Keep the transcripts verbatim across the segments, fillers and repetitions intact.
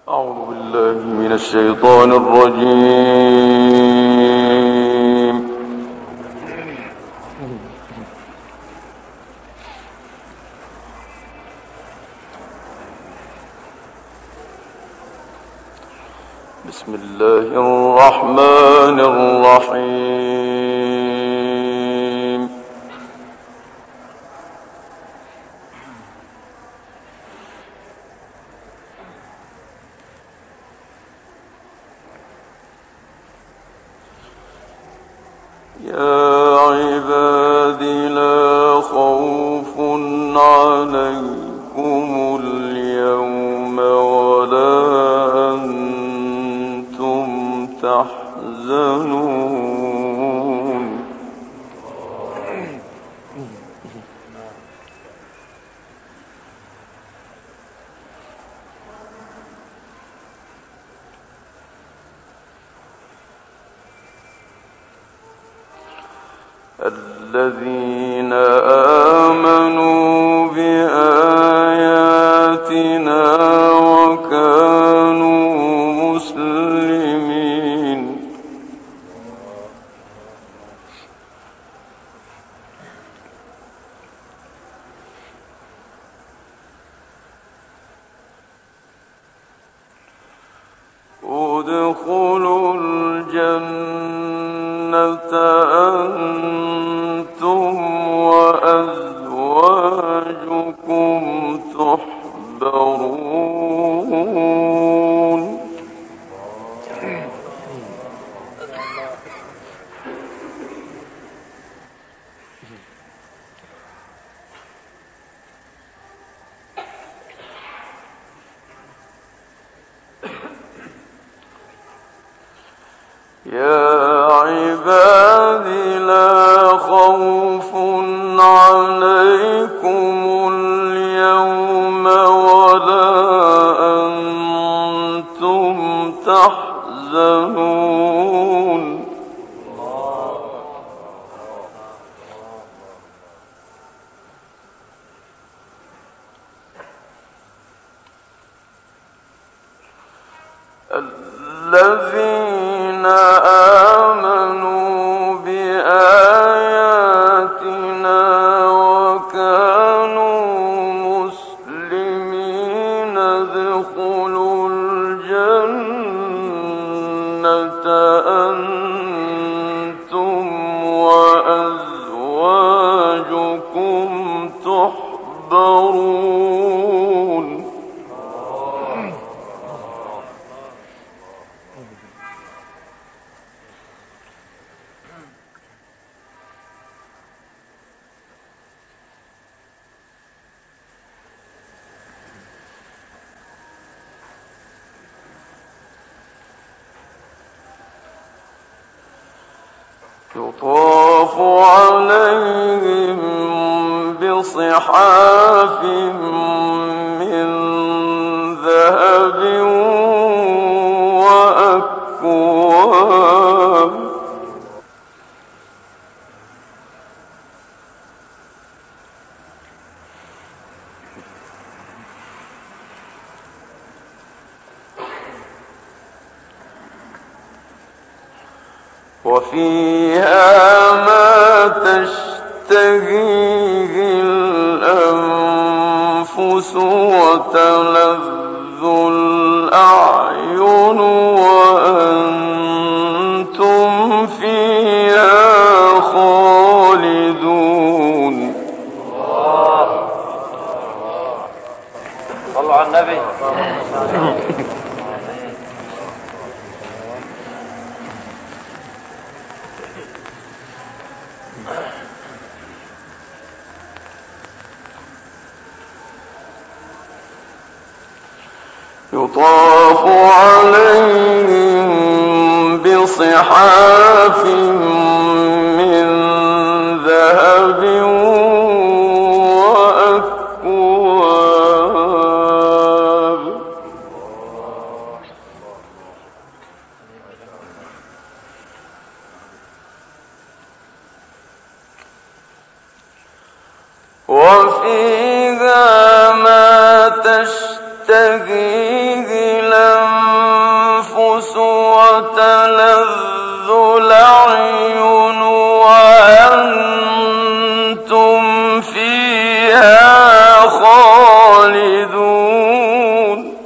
أعوذ بالله من الشيطان الرجيم. بسم الله الرحمن الرحيم. يا عباد لا خوف عليكم اليوم ولا أنتم تحزنون. الذين آمنوا بآياتنا وكانوا مسلمين. ادخلوا الجنة أنتم وأزواجكم تحبرون. يا عباد لا خوف عليكم اليوم ولا أنتم تحزنون. الذين آمنوا بآياتنا وكانوا مسلمين ادخلوا الجنة أنتم وأزواجكم تحبرون. يطاف عليهم بصحاف من ذهب وأكواب. وفيها ما تشتهيه الأنفس وتلذ الأعين وأنتم فيها خالدون. صلوا على النبي. يطاف عليهم بصحاف من ذهب وأكواب. وفيها ما تشتهيه الأنفس وتلذ الأعين وأنتم فيها خالدون.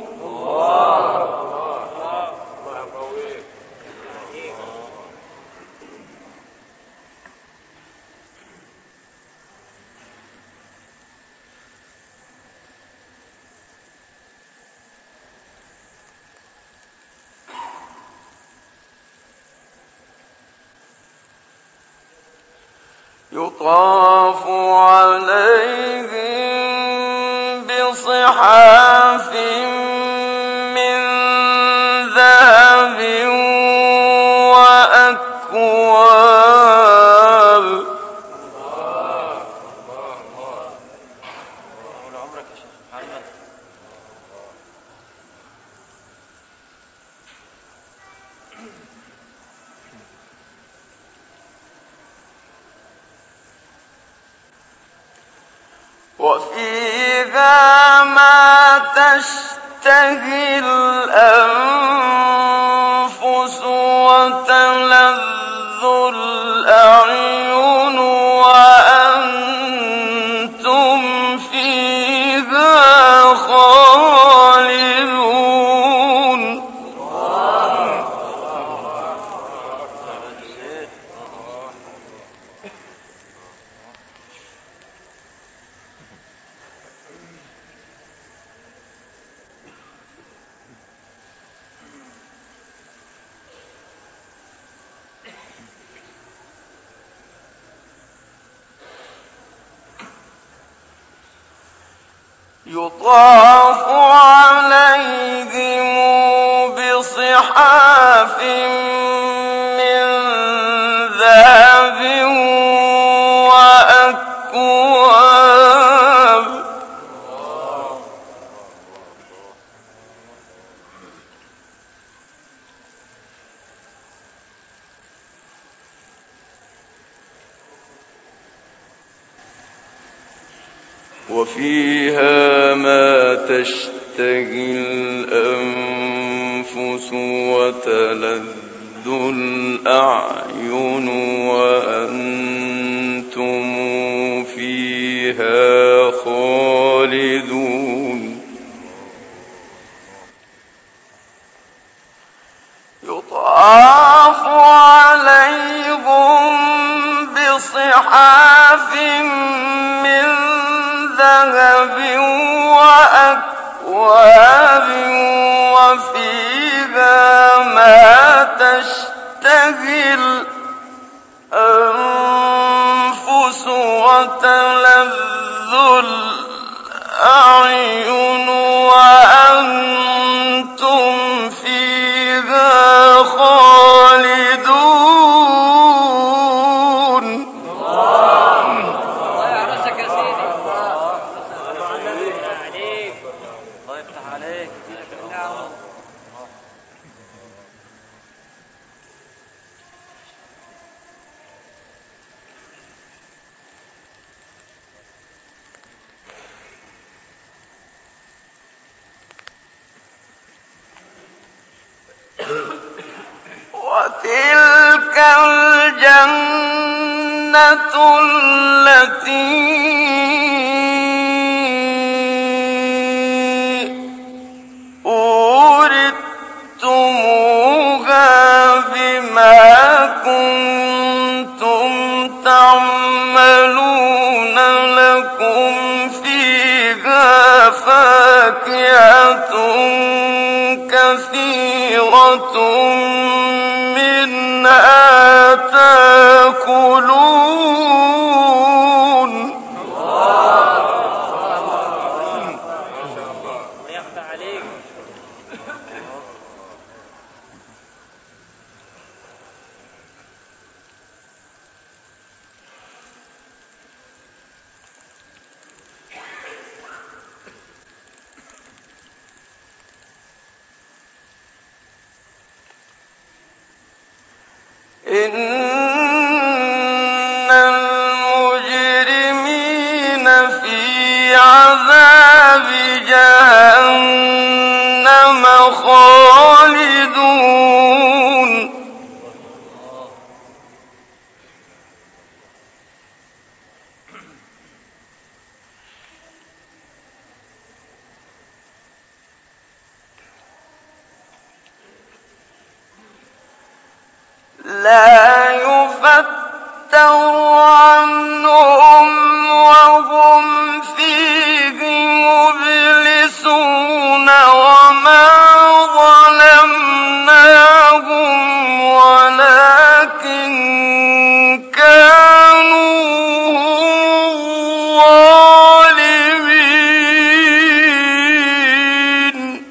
يطاف عليهم بصحاف من ذهب وأكواب. وفيها ما تشتهي الأنفس وتلذ الأعين وأنتم فيها خالدون. يطاف عليهم بصحاف من ذهب وأكواب. وفيها ما تشتهي الأنفس وتلذ الأعين وأنتم فيها خالدون. يطاف عليهم بصحاف من ذهب وأكواب وفيها ما تشتهي الأنفس وتلذ الأعين وأنتم فيها خالدون. وتلك الجنة التي أورثتموها بما كنتم تعملون. لكم فيها فاكهة كثيرة منها تأكلون. إن المجرمين في عذاب جهنم خالدون لا يفتر عنهم وهم فيه مبلسون وما ظلمناهم ولكن كانوا ظالمين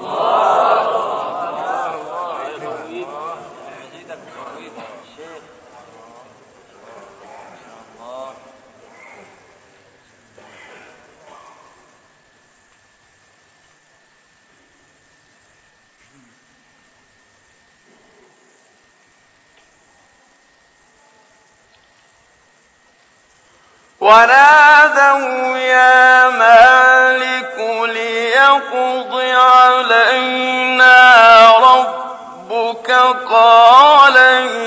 ونادوا يا مالك ليقض علينا ربك قال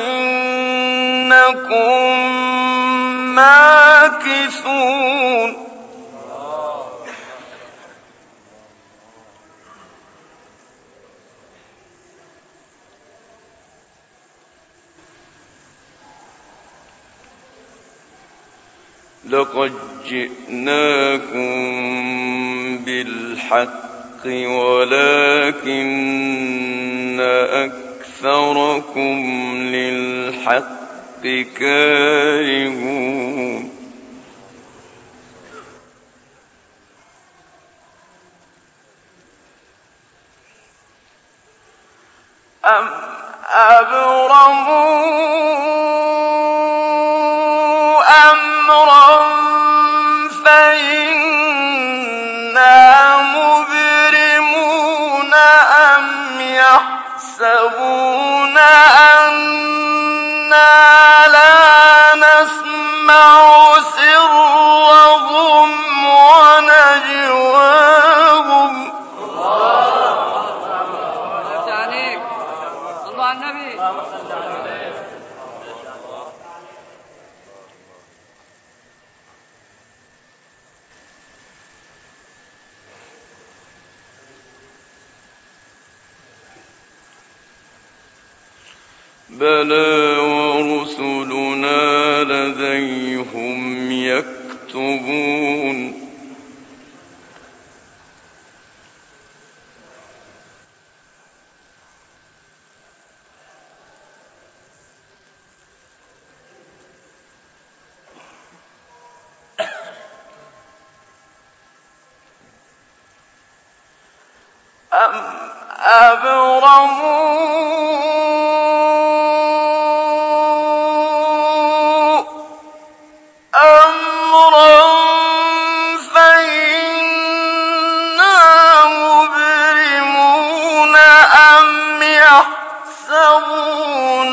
إنكم ماكثون لقد جئناكم بالحق ولكن أكثركم للحق كارهون أم أبرموا أمرا فإنا مبرمون أم يحسبون أنا لا نسمع سرهم ونجواهم بلى ورسلنا لديهم يكتبون أم أبرموا يحسبون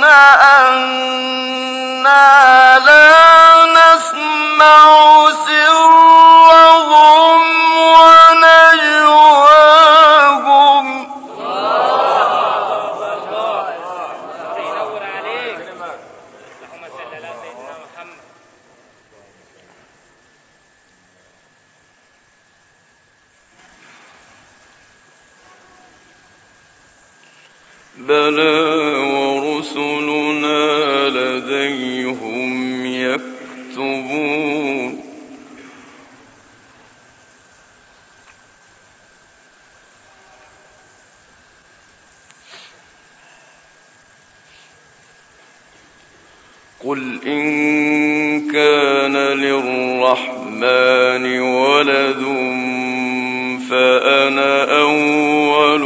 أنا لا نسمع سرهم ونجواهم ينور عليك اللهم صل على سيدنا محمد بلى ورسلنا لديهم يكتبون قل إن كان للرحمن ولد فأنا أول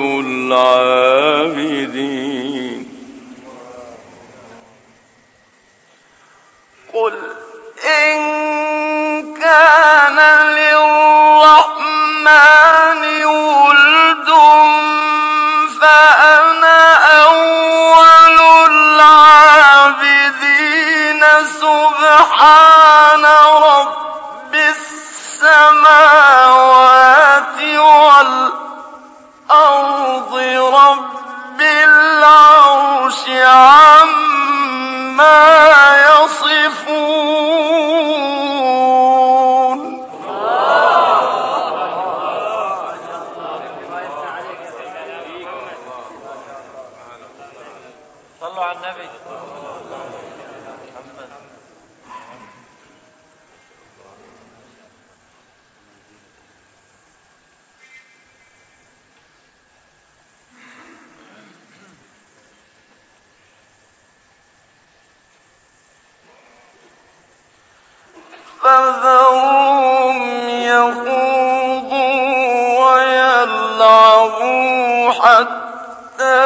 العابدين قل إن كان للرحمن ولد فأنا أول العابدين سبحان رب السماوات والأرض عما يصفون. صلوا على النبي. فذرهم يخوضوا ويلعبوا حتى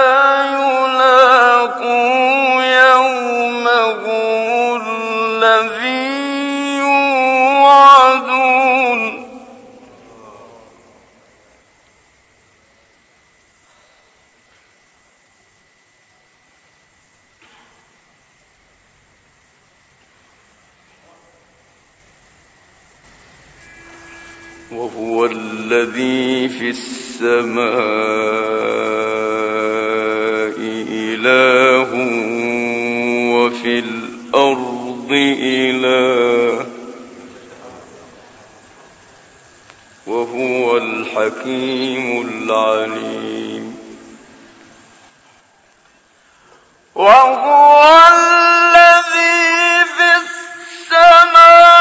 يلاقوا يومهم الذي يوعدون. وهو الذي في السماء إله وفي الأرض إله وهو الحكيم العليم. وهو الذي في السماء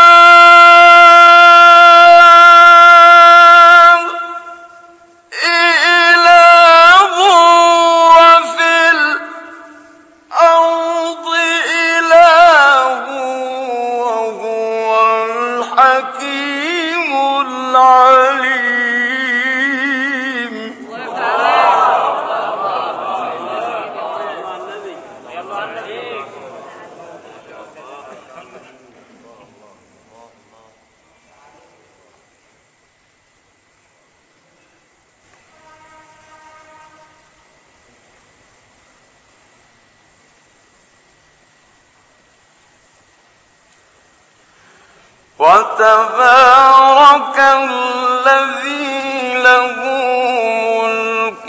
وتبارك الذي له ملك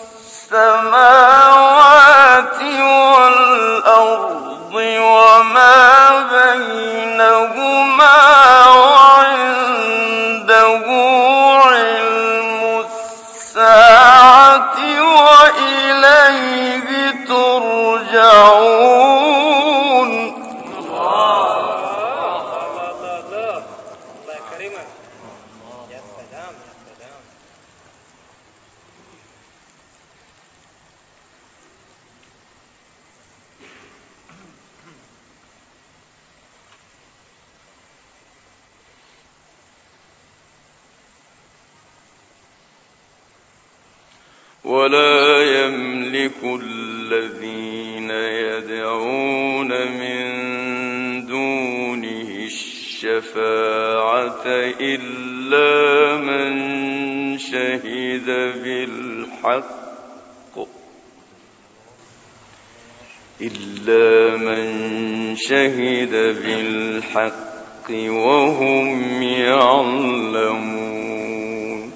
السماوات والأرض وما بينهما وعنده علم الساعة وإليه ترجعون. ولا يملك الذين يدعون من دونه الشفاعة إلا من شهد بالحق إلا من شهد بالحق وهم يعلمون.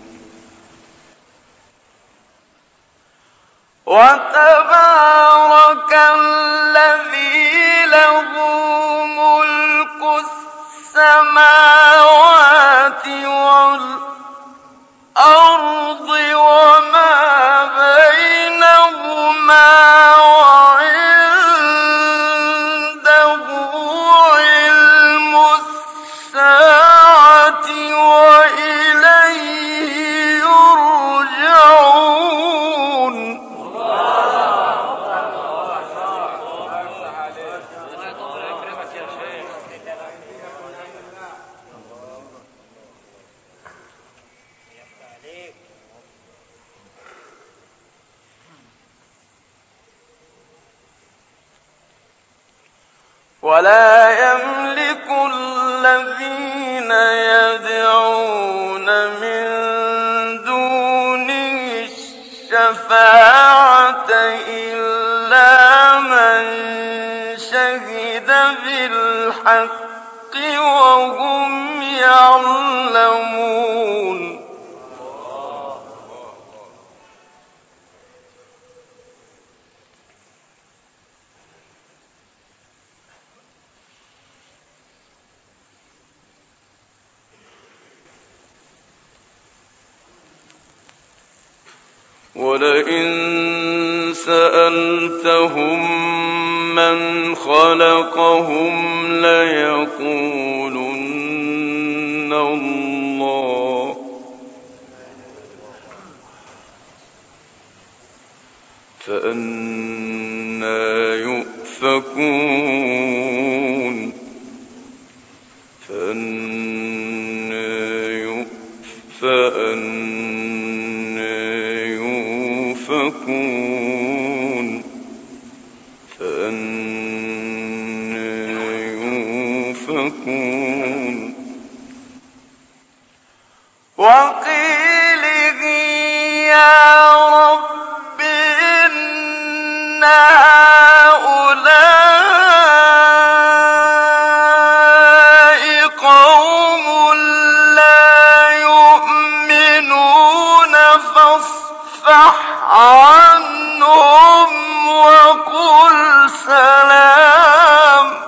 وتبارك الذي له ملك السماوات والأرض وما بينهما وعنده علم الساعة وإليه يرجعون. ولا يملك الذين يدعون من دونه الشفاعة إلا من شهد بالحق وهم يعلمون. ولئن سألتهم من خلقهم ليقولن الله فأنى يؤفكون فأنى يؤفكون فأنى يؤفكون وقيله يا رب إن هؤلاء قوم لا يؤمنون فاصفح عنهم وقل سلام.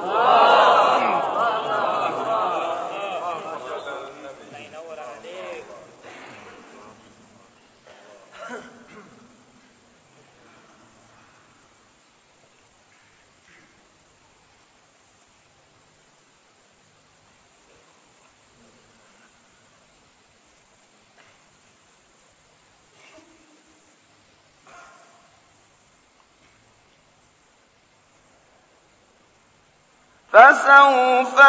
فسوف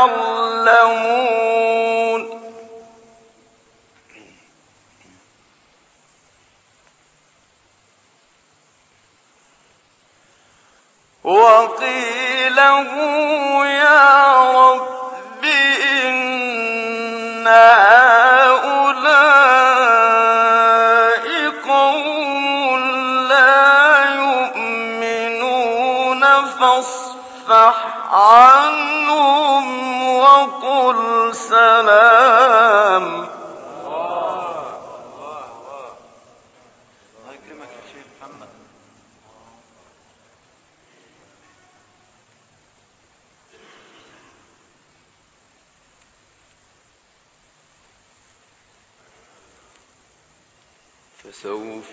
يعلمون. وقيله يا رب إن هؤلاء قوم لا يؤمنون فاصفح عنهم وقل سلام. الله يكرمك يا شيخ محمد. فسوف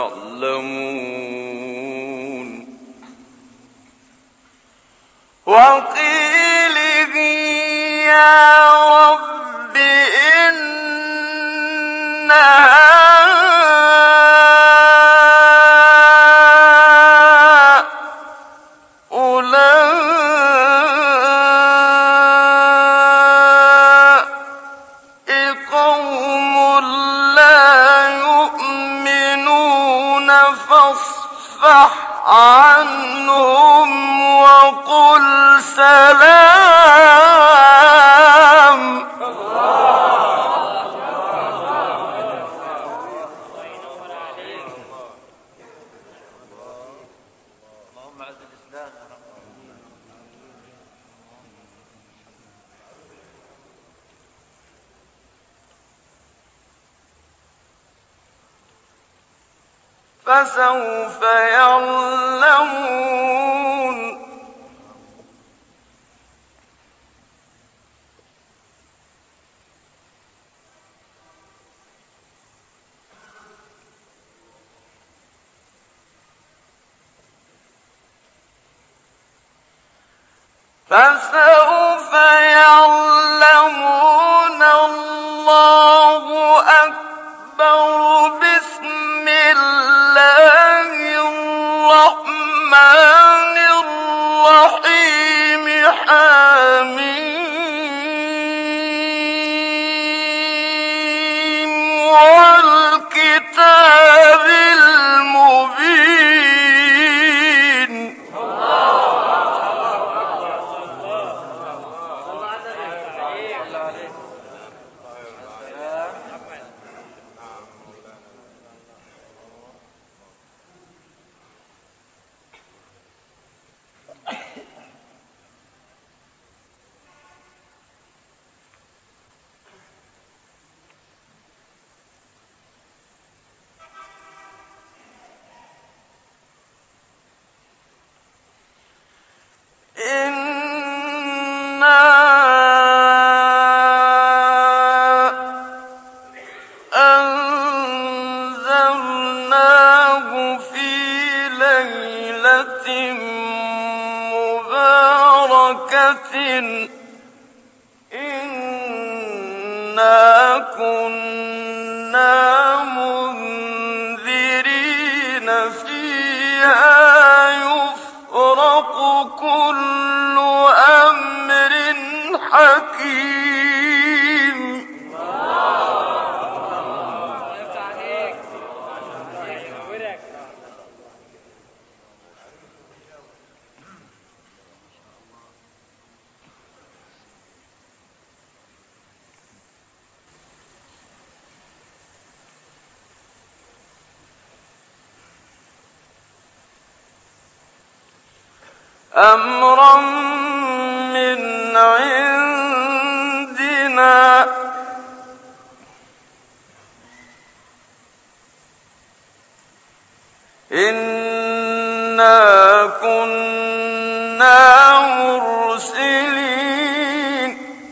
تعلمون. وقيله يا رب إن هؤلاء قوم لا يؤمنون فاصفح عنهم وقل سلام. اللهم اعز الاسلام يا رب. فسوف يعلمون. فسوف يعلمون. الله أكبر. بسم الله الرحمن الرحيم. حميم والكتاب المبين. في ليلة مباركة إنا كنا منذرين فيها يفرق كل أمر حكيم. أمرا من عندنا إنا كنا مرسلين.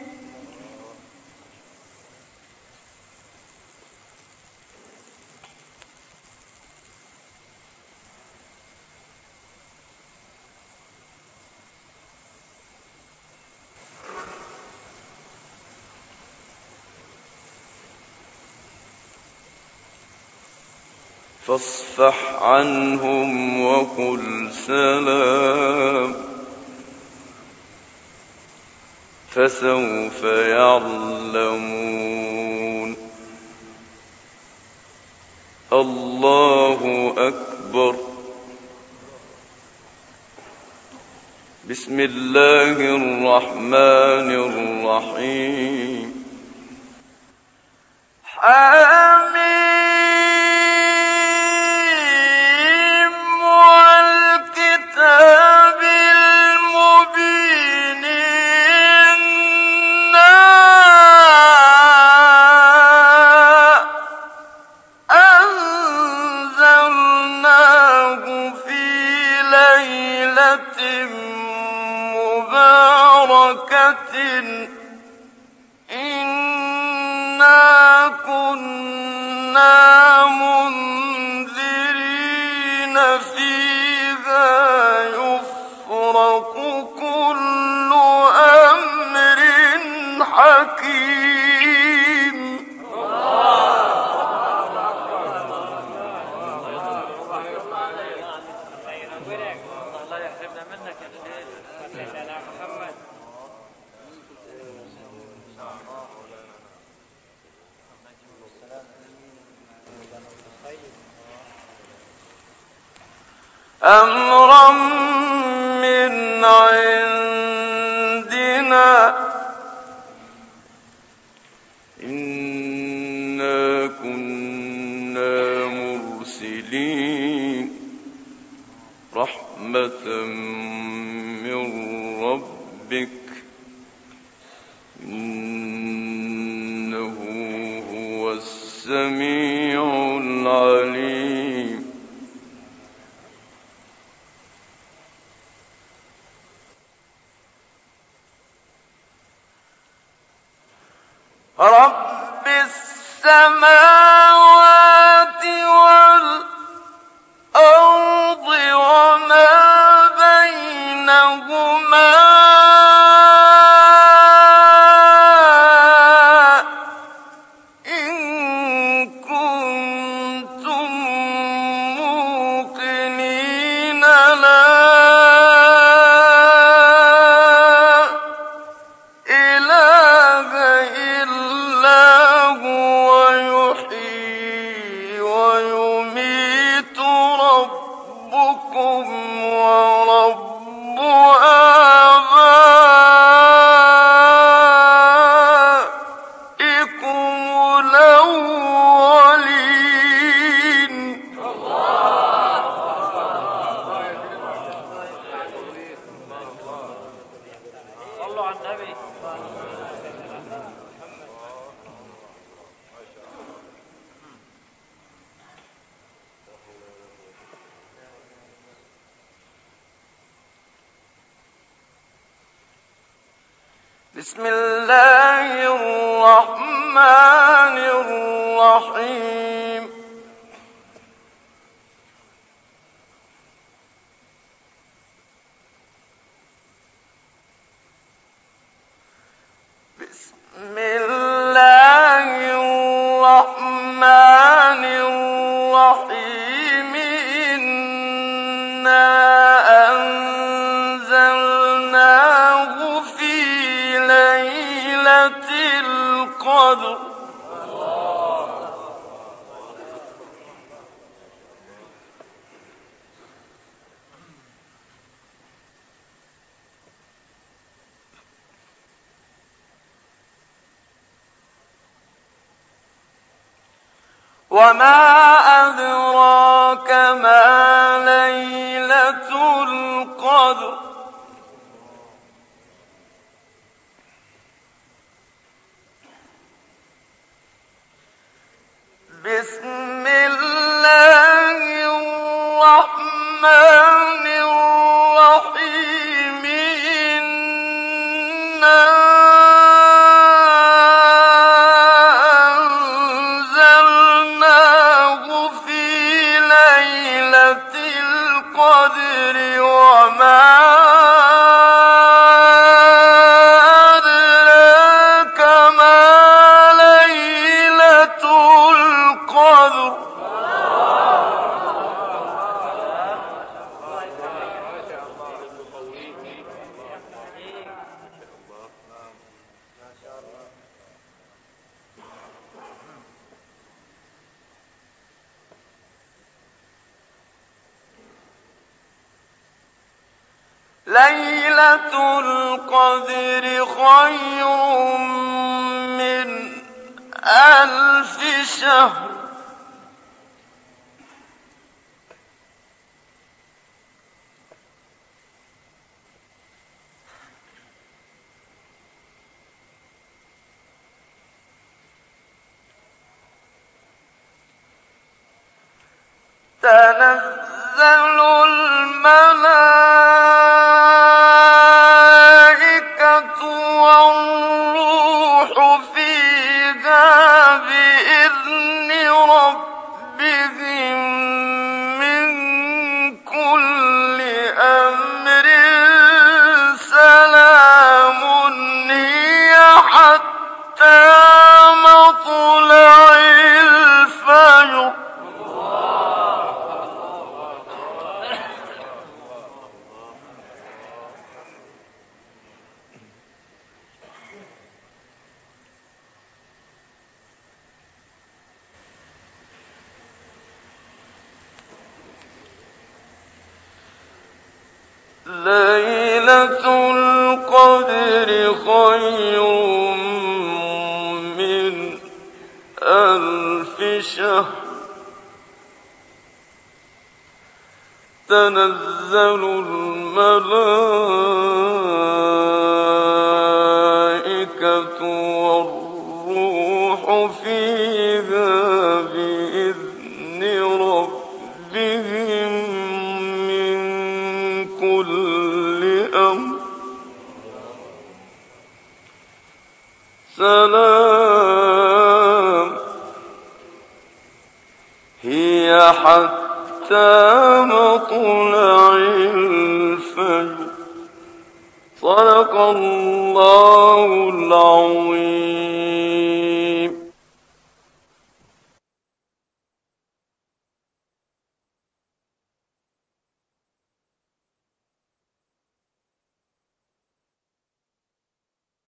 فاصفح عنهم وقل سلام فسوف يعلمون. الله أكبر. بسم الله الرحمن الرحيم. حميم والكتاب المبين إنا أنزلناه في ليلة مباركة إنا كنا منذرين فيها يفرق كل أمر حكيم. الله يحرمنا منك يا شيخ. سيدنا محمد. أمرا من عندنا إنا كنا مرسلين رحمة من ربك إنه هو السميع العليم. رب السماوات والأرض وما بينهما إن كنتم موقنين لا إله إلا هو يحيي ويميت ربكم ورب آبائكم الأولين. صلوا على النبي. بسم الله الرحمن الرحيم. أنزلناه في ليلة القدر وما أدراك ما ليلة القدر بسم الله الرحمن الرحيم إنا أنزلناه في ليلة القدر وما أدراك ما ليلة القدر ليلة القدر خير من ألف شهر تنزل الملائكة والروح فيها بإذن ربهم من كل أمر سلام هي حتى مطلع الفجر ليلة القدر خير من ألف شهر تنزل الملائكة والروح فيها بإذن ربهم من كل أمر سلام هي حتى مطلع الفجر صدق الله العظيم.